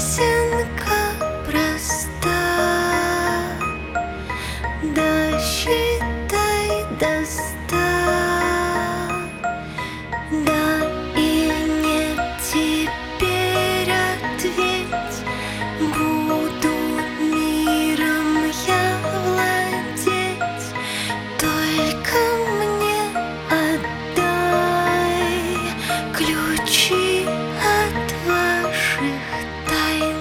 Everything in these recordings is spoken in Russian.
песенка проста. Досчитай до 100. Да и нет, теперь ответь. Буду миром я владеть, только мне отдай ключи от ваших тайн.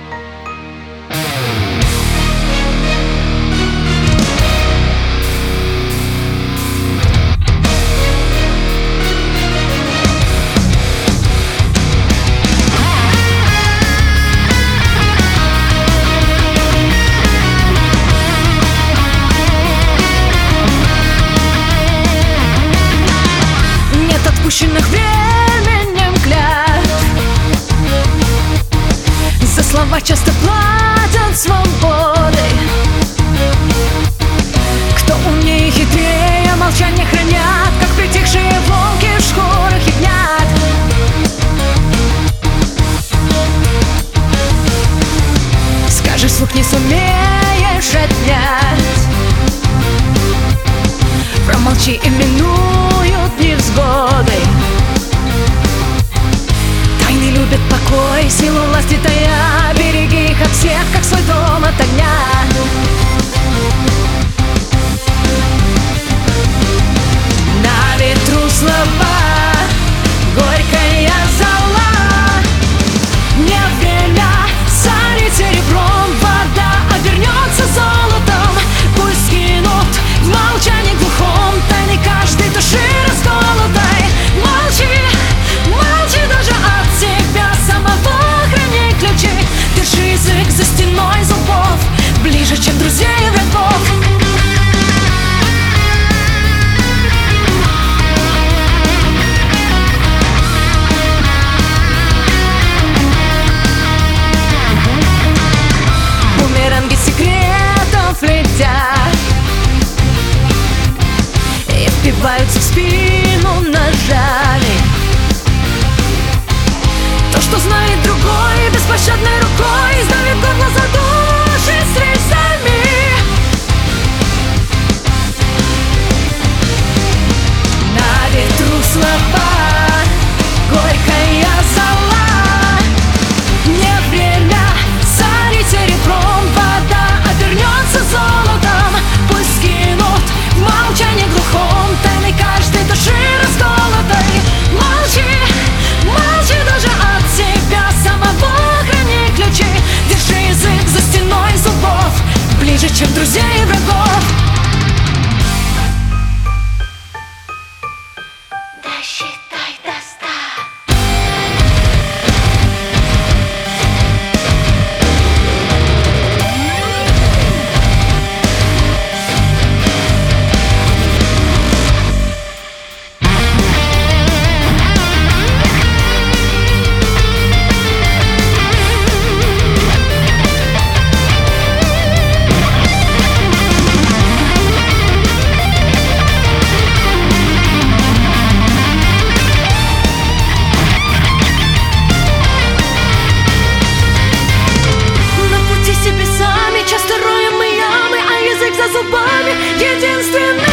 Отпущенных временем клятв, за слова часто платят свободой. Кто умнее и хитрее, молчание хранят, как притихшие волки в шкурах ягнят. Скажешь вслух, не сумеешь отнять. Промолчи, именуют невзгоды. Тайны любят покой, силу власти тая. Береги их от всех, как свой дом от огня. На ветру слова, горькая зола. Не время сорить серебром, вода обернется золотом. Пусть скинут в молчании глухом тайны каждой души расколотой. Молчи, молчи даже от себя самого, храни ключи. Держи язык за стеной зубов, ближе, чем друзей и врагов. Бумеранги секретов летят и впиваются в спину ножами. То, что знает другой, беспощадной рукой сдавит горло, задушит с рельсами. На ветру слова, горькая зола. Не время сорить серебром, вода обернется золотом. Пусть скинут в молчании глухом тайны каждой души расколотой. Молчи, молчи даже от себя самого, храни ключи. Держи язык за стеной зубов, ближе, чем друзей и врагов. Досчитай до 100. Себе сами часто роем мы ямы, а язык за зубами единственный.